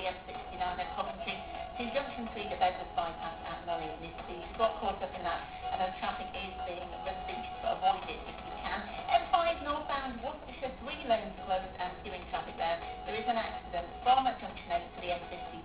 M69 at Coventry to Junction 3 to Bedworth bypass at Lolly. And you've got caught up in that, and the traffic is being reduced, but avoid it if you can. M5 northbound Worcestershire, 3 lanes closed and queuing traffic there. There is an accident from Junction 8 to the M50